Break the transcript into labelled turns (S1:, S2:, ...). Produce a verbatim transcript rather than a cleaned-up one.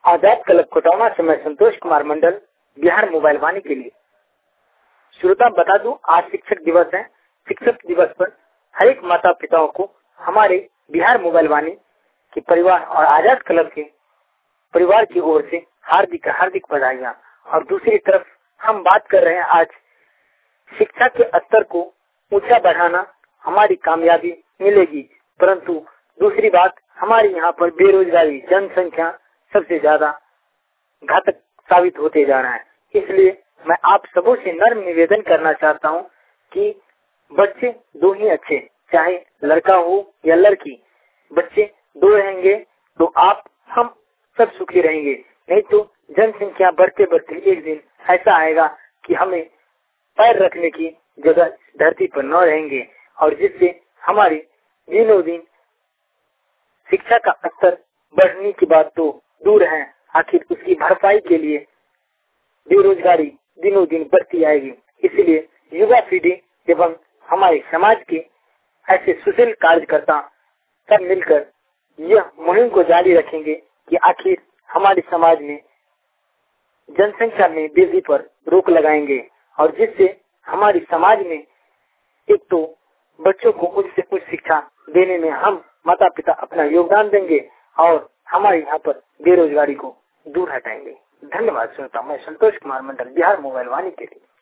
S1: आजाद club Kotana से मैं Santosh Kumar Mandal, Bihar mobile Vani के लिए। श्रोता बता दूं, आज शिक्षक दिवस है। शिक्षक दिवस पर हर एक माता पिताओं को हमारे बिहार मोबाइल वाणी के परिवार और आजाद क्लब के परिवार की ओर से हार्दिक हार्दिक बधाइयाँ। और दूसरी तरफ हम बात कर रहे हैं आज शिक्षा के स्तर को ऊंचा बढ़ाना हमारी कामयाबी मिलेगी, परंतु दूसरी बात हमारे यहाँ पर बेरोजगारी, जनसंख्या सबसे ज्यादा घातक साबित होते जा रहा है। इसलिए मैं आप सबों से नर्म निवेदन करना चाहता हूँ कि बच्चे दो ही अच्छे, चाहे लड़का हो या लड़की, बच्चे दो रहेंगे तो आप हम सब सुखी रहेंगे। नहीं तो जनसंख्या बढ़ते बढ़ते एक दिन ऐसा आएगा कि हमें पैर रखने की जगह धरती पर न रहेंगे, और जिससे हमारी दिनों दिन शिक्षा का स्तर बढ़ने की बात तो दूर है, आखिर उसकी भरपाई के लिए बेरोजगारी दिनों दिन बढ़ती आएगी। इसलिए युवा पीढ़ी एवं हमारे समाज के ऐसे सुशील कार्यकर्ता सब मिलकर यह मुहिम को जारी रखेंगे कि आखिर हमारे समाज में जनसंख्या में वृद्धि पर रोक लगाएंगे, और जिससे हमारे समाज में एक तो बच्चों को उच्च से उच्च शिक्षा देने में हम माता पिता अपना योगदान देंगे और हमारे यहाँ पर बेरोजगारी को दूर हटाएंगे। धन्यवाद श्रोता, मैं संतोष कुमार मंडल, बिहार मोबाइल वाणी के लिए।